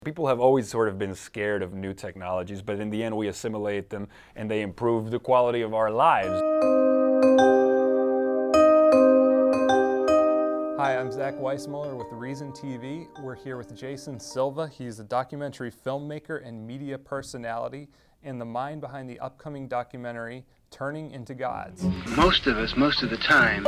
People have always sort of been scared of new technologies, but in the end we assimilate them and they improve the quality of our lives. Hi, I'm Zach Weissmuller with Reason TV. We're here with Jason Silva. He's a documentary filmmaker and media personality and the mind behind the upcoming documentary, Turning into Gods. Most of us, most of the time,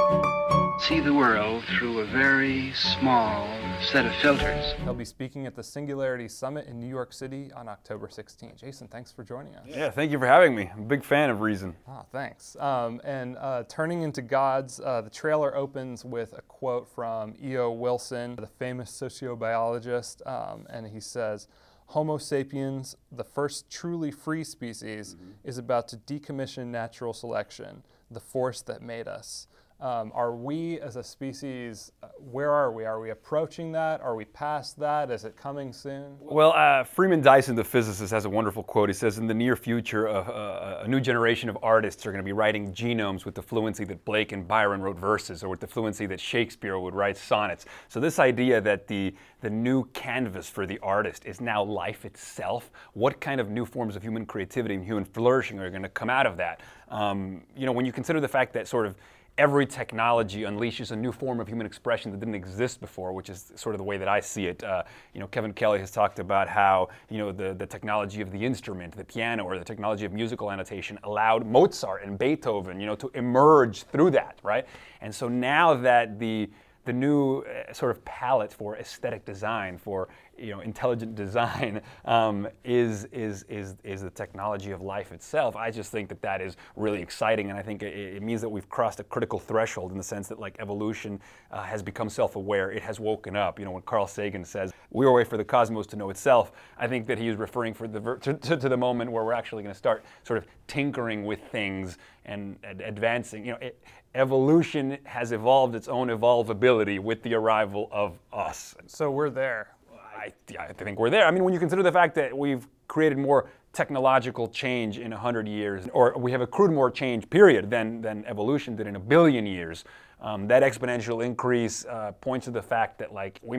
see the world through a very small set of filters. He'll be speaking at the Singularity Summit in New York City on October 16th. Jason, thanks for joining us. Yeah, thank you for having me. I'm a big fan of Reason. Thanks. Turning into Gods, the trailer opens with a quote from E.O. Wilson, the famous sociobiologist, and he says, "Homo sapiens, the first truly free species, is about to decommission natural selection, the force that made us." Are we as a species, where are we? Are we approaching that? Are we past that? Is it coming soon? Well, Freeman Dyson, the physicist, has a wonderful quote. He says, in the near future, a new generation of artists are going to be writing genomes with the fluency that Blake and Byron wrote verses, or with the fluency that Shakespeare would write sonnets. So this idea that the new canvas for the artist is now life itself, what kind of new forms of human creativity and human flourishing are going to come out of that? When you consider the fact that sort of every technology unleashes a new form of human expression that didn't exist before, which is sort of the way that I see it. Kevin Kelly has talked about how the technology of the instrument, the piano, or the technology of musical annotation allowed Mozart and Beethoven, to emerge through that, right? And so now that the new sort of palette for aesthetic design, for intelligent design, is the technology of life itself. I just think that is really exciting, and I think it means that we've crossed a critical threshold in the sense that evolution has become self-aware. It has woken up. When Carl Sagan says we wait for the cosmos to know itself, I think that he is referring to the moment where we're actually going to start sort of tinkering with things and advancing. Evolution has evolved its own evolvability with the arrival of us. So we're there. I think we're there. I mean, when you consider the fact that we've created more technological change in 100 years, or we have accrued more change, period, than evolution did in 1 billion years, that exponential increase points to the fact that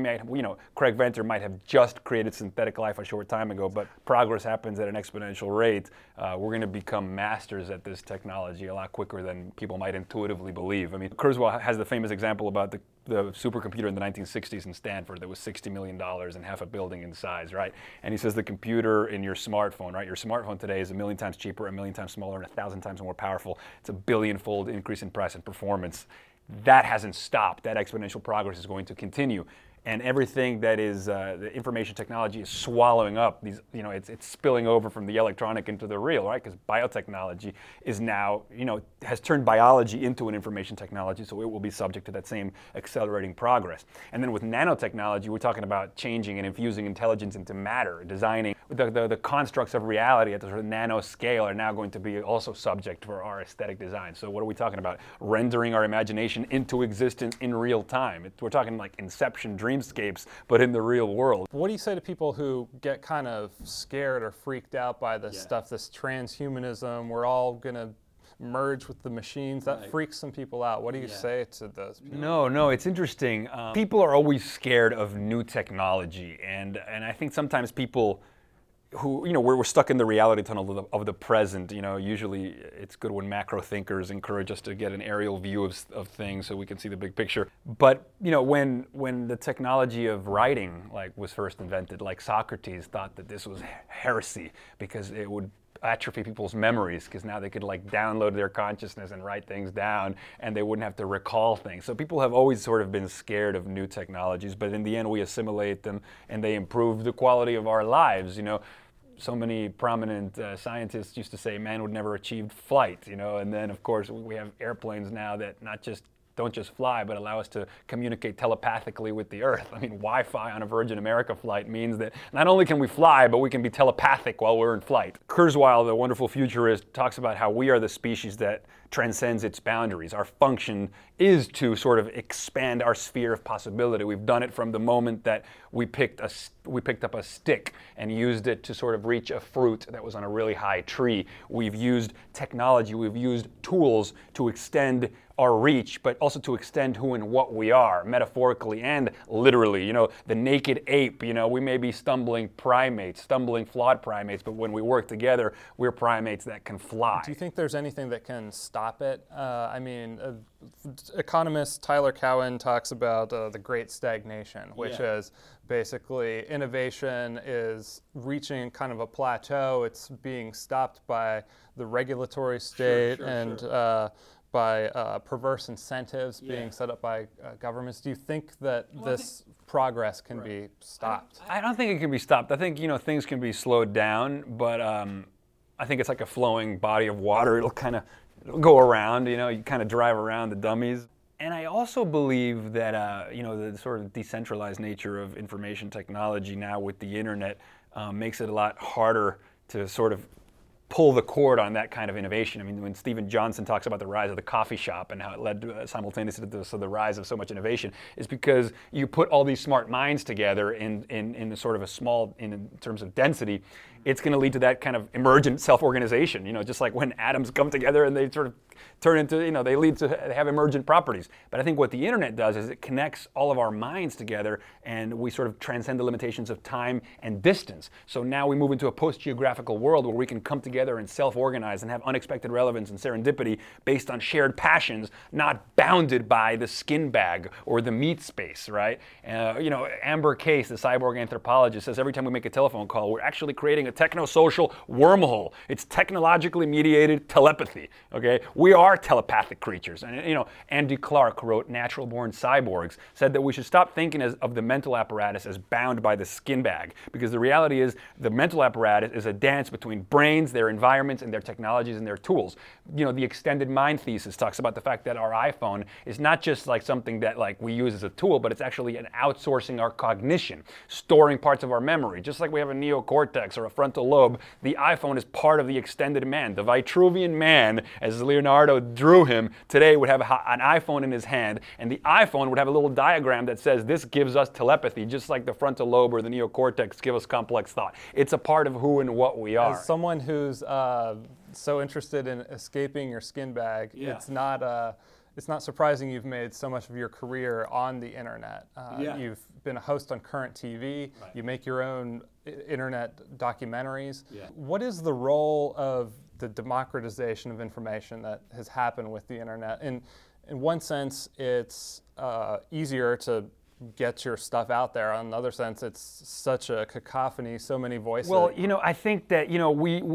Craig Venter might have just created synthetic life a short time ago, but progress happens at an exponential rate. We're going to become masters at this technology a lot quicker than people might intuitively believe. I mean, Kurzweil has the famous example about the supercomputer in the 1960s in Stanford that was $60 million and half a building in size, right? And he says the computer in your smartphone, right? Your smartphone today is 1 million times cheaper, 1 million times smaller, and 1,000 times more powerful. It's a billion-fold increase in price and performance. That hasn't stopped. That exponential progress is going to continue. And everything that is the information technology is swallowing up these, it's spilling over from the electronic into the real, right? Because biotechnology is now, has turned biology into an information technology, so it will be subject to that same accelerating progress. And then with nanotechnology, we're talking about changing and infusing intelligence into matter, designing the constructs of reality at the sort of nano scale are now going to be also subject for our aesthetic design. So what are we talking about? Rendering our imagination into existence in real time. We're talking like Inception dreamscapes, but in the real world. What do you say to people who get kind of scared or freaked out by this stuff, this transhumanism, we're all going to merge with the machines? That freaks some people out. What do you say to those people? No, it's interesting. People are always scared of new technology, and I think sometimes people who, we're stuck in the reality tunnel of the present. Usually it's good when macro thinkers encourage us to get an aerial view of things so we can see the big picture. But, when the technology of writing, was first invented, Socrates thought that this was heresy because it would atrophy people's memories, because now they could download their consciousness and write things down and they wouldn't have to recall things. So people have always sort of been scared of new technologies, but in the end we assimilate them and they improve the quality of our lives. So many prominent scientists used to say man would never achieve flight, and then of course we have airplanes now that don't just fly, but allow us to communicate telepathically with the Earth. I mean, Wi-Fi on a Virgin America flight means that not only can we fly, but we can be telepathic while we're in flight. Kurzweil, the wonderful futurist, talks about how we are the species that transcends its boundaries. Our function is to sort of expand our sphere of possibility. We've done it from the moment that we picked up a stick and used it to sort of reach a fruit that was on a really high tree. We've used technology, we've used tools to extend our reach, but also to extend who and what we are, metaphorically and literally. You know, the naked ape, you know, we may be stumbling flawed primates, but when we work together, we're primates that can fly. Do you think there's anything that can stop it? Economist Tyler Cowen talks about the Great Stagnation, which is basically innovation is reaching kind of a plateau. It's being stopped by the regulatory state by perverse incentives being set up by governments. Do you think that this progress can be stopped? I don't think it can be stopped. I think, you know, things can be slowed down, but I think it's like a flowing body of water. It'll go around, you know, you kind of drive around the dummies. And I also believe that, you know, the sort of decentralized nature of information technology now with the internet makes it a lot harder to sort of pull the cord on that kind of innovation. I mean, when Stephen Johnson talks about the rise of the coffee shop and how it led to simultaneously to the rise of so much innovation, is because you put all these smart minds together in sort of a small, in terms of density, it's going to lead to that kind of emergent self-organization. You know, just like when atoms come together and they sort of turn into, you know, they have emergent properties. But I think what the internet does is it connects all of our minds together, and we sort of transcend the limitations of time and distance. So now we move into a post-geographical world where we can come together and self-organize and have unexpected relevance and serendipity based on shared passions, not bounded by the skin bag or the meat space, right? You know, Amber Case, the cyborg anthropologist, says every time we make a telephone call, we're actually creating a technosocial wormhole. It's technologically mediated telepathy, okay? We are telepathic creatures. And, you know, Andy Clark, who wrote Natural Born Cyborgs, said that we should stop thinking of the mental apparatus as bound by the skin bag, because the reality is the mental apparatus is a dance between brains, their environments, and their technologies and their tools. You know, the extended mind thesis talks about the fact that our iPhone is not just like something that like we use as a tool, but it's actually an outsourcing our cognition, storing parts of our memory. Just like we have a neocortex or a frontal lobe, the iPhone is part of the extended man. The Vitruvian man, as Leonardo drew him, today would have an iPhone in his hand, and the iPhone would have a little diagram that says this gives us telepathy, just like the frontal lobe or the neocortex give us complex thought. It's a part of who and what we are. As someone who's so interested in escaping your skin bag, it's not surprising you've made so much of your career on the internet. You've been a host on Current TV. Right. You make your own internet documentaries. What is the role of the democratization of information that has happened with the internet? In one sense, it's easier to get your stuff out there. In another sense, it's such a cacophony, so many voices. Well, you know, I think that, you know,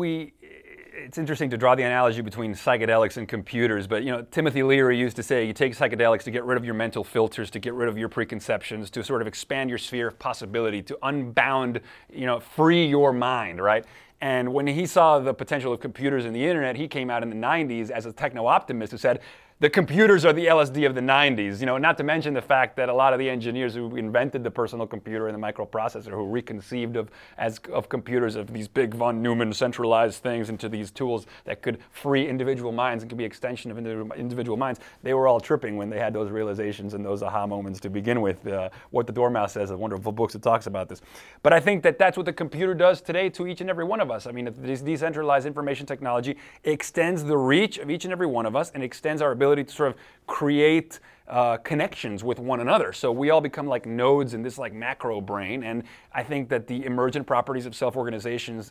it's interesting to draw the analogy between psychedelics and computers, but, you know, Timothy Leary used to say you take psychedelics to get rid of your mental filters, to get rid of your preconceptions, to sort of expand your sphere of possibility, to unbound, you know, free your mind, right? And when he saw the potential of computers and the internet, he came out in the 90s as a techno-optimist who said, the computers are the LSD of the 90s, you know, not to mention the fact that a lot of the engineers who invented the personal computer and the microprocessor, who reconceived of computers, of these big von Neumann centralized things into these tools that could free individual minds and could be extension of individual minds, they were all tripping when they had those realizations and those aha moments to begin with. What the Dormouse says, a wonderful book that talks about this. But I think that that's what the computer does today to each and every one of us. I mean, this decentralized information technology extends the reach of each and every one of us and extends our ability to sort of create connections with one another. So we all become like nodes in this like macro brain, and I think that the emergent properties of self-organization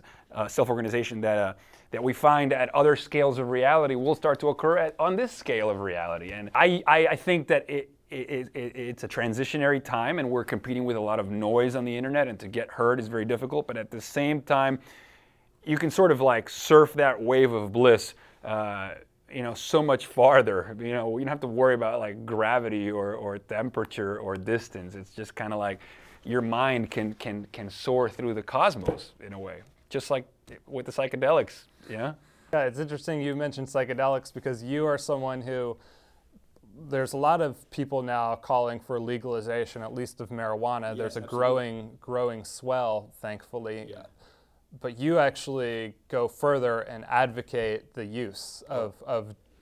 that we find at other scales of reality will start to occur on this scale of reality. And I think that it's a transitionary time, and we're competing with a lot of noise on the internet, and to get heard is very difficult, but at the same time, you can sort of like surf that wave of bliss you know, so much farther. You know, we don't have to worry about like gravity or temperature or distance. It's just kind of like your mind can soar through the cosmos in a way, just like with the psychedelics. Yeah, it's interesting you mentioned psychedelics, because you are someone who, there's a lot of people now calling for legalization, at least of marijuana. Yes, there's a growing swell, thankfully. Yeah. But you actually go further and advocate the use of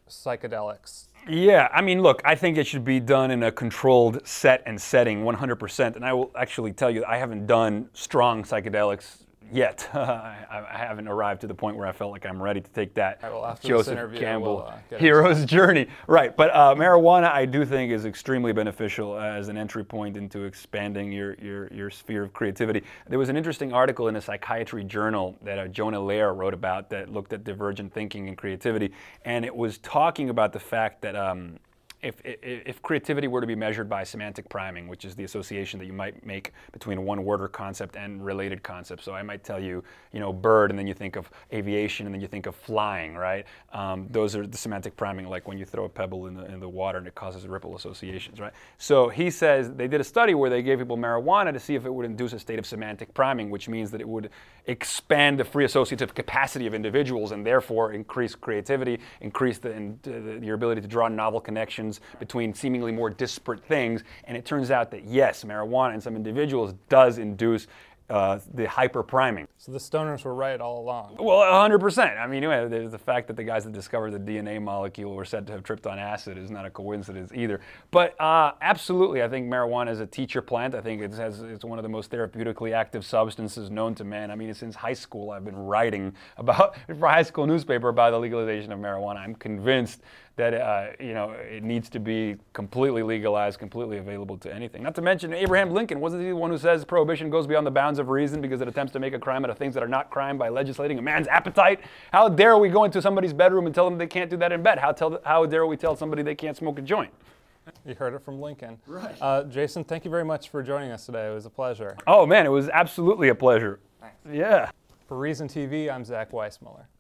psychedelics? Yeah, I mean, look, I think it should be done in a controlled set and setting 100%. And I will actually tell you, I haven't done strong psychedelics yet. I haven't arrived to the point where I felt like I'm ready to take that Well, after this Joseph interview, Campbell we'll, get hero's journey. Right, but marijuana I do think is extremely beneficial as an entry point into expanding your sphere of creativity. There was an interesting article in a psychiatry journal that Jonah Lehrer wrote about that looked at divergent thinking and creativity, and it was talking about the fact that if creativity were to be measured by semantic priming, which is the association that you might make between one word or concept and related concepts. So I might tell you, bird, and then you think of aviation, and then you think of flying, right? Those are the semantic priming, like when you throw a pebble in the water and it causes ripple associations, right? So he says they did a study where they gave people marijuana to see if it would induce a state of semantic priming, which means that it would expand the free associative capacity of individuals and therefore increase creativity, increase your ability to draw novel connections between seemingly more disparate things. And it turns out that yes, marijuana in some individuals does induce the hyperpriming. So the stoners were right all along. Well, 100%. I mean, there's the fact that the guys that discovered the DNA molecule were said to have tripped on acid is not a coincidence either. But absolutely, I think marijuana is a teacher plant. I think it's one of the most therapeutically active substances known to man. I mean, since high school, I've been writing for a high school newspaper about the legalization of marijuana. I'm convinced that it needs to be completely legalized, completely available to anything. Not to mention Abraham Lincoln, wasn't he the one who says prohibition goes beyond the bounds of reason because it attempts to make a crime out of things that are not crime by legislating a man's appetite? How dare we go into somebody's bedroom and tell them they can't do that in bed? How dare we tell somebody they can't smoke a joint? You heard it from Lincoln. Right. Jason, thank you very much for joining us today. It was a pleasure. Oh man, it was absolutely a pleasure. Thanks. Yeah. For Reason TV, I'm Zach Weissmuller.